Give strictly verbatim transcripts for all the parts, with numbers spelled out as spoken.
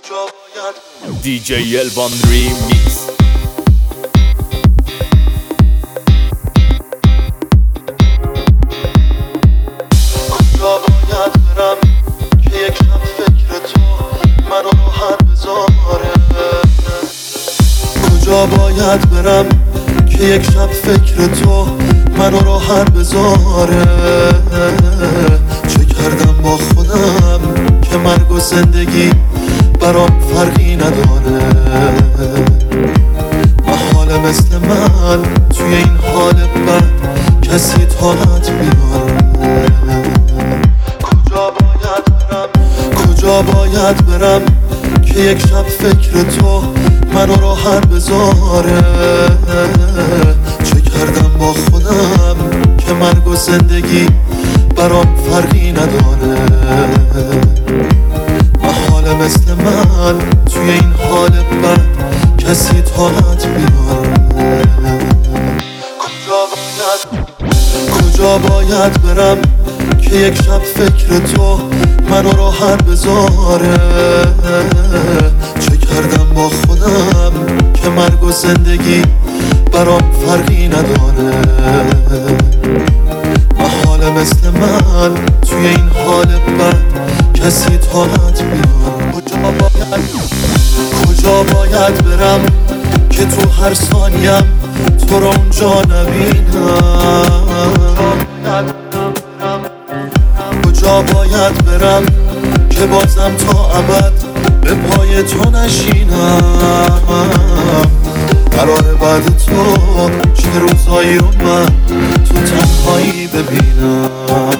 دی جی الوان ریمیکس. کجا باید برم که یک شب فکر تو منو راحت بذاره؟ کجا باید برم که یک شب فکر تو منو راحت بذاره؟ چه کردم با خودم که مرگ و زندگی برام فرقی نداره؟ محاله مثل من توی این حال بد کسی طاقت بیاره. کجا باید برم کجا باید برم که یک شب فکر تو منو راحت بذاره؟ چه کردم با خودم که مرگ و زندگی برام فرقی نداره؟ محاله مثل من توی این حال بد کسی طاقت بیاره. کجا باید کجا باید برم که یک شب فکر تو منو راحت بذاره؟ چه کردم با خودم که مرگ و زندگی برام فرقی نداره؟ محاله مثل من توی این حال بد کسی طاقت بیاره. کجا باید کجا باید برم که تو هر ثانیم تو رو اونجا نبینم؟ کجا باید برم که بازم تا ابد به پای تو نشینم؟ قراره بعد تو چه روزایی رو من تو تنهایی ببینم؟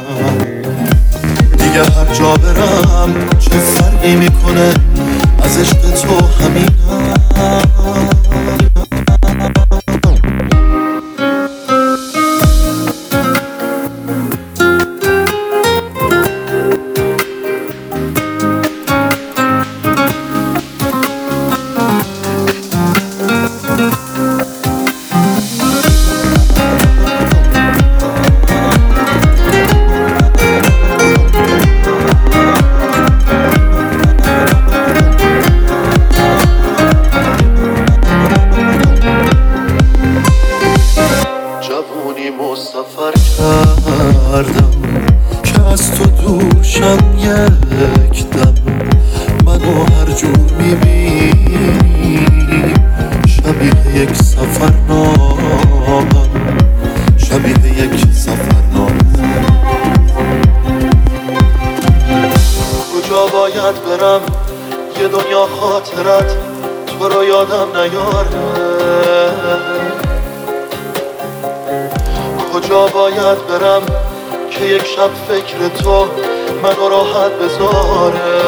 دیگه هر جا برم چه فرقی میکنه از عشق تو همینم. سفر کردم که از تو دور شم یک دم، منو هر جور میبینی شبیه یک سفرنامه، شبیه یک سفرنامه. کجا باید برم یه دنیا خاطرت تو رو یادم نیاره؟ کجا باید برم که یک شب فکر تو منو راحت بذاره؟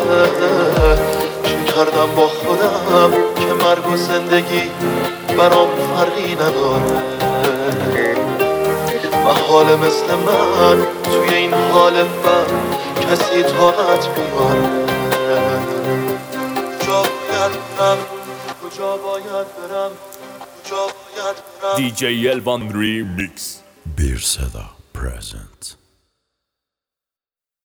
چه کردم با خودم که مرگ و زندگی برام فرقی نداره؟ محاله مثل من توی این حال بد کسی طاقت بیاره. کجا باید برم کجا باید برم کجا باید برم دی جی الوان ریمیکس. Bir Seda present.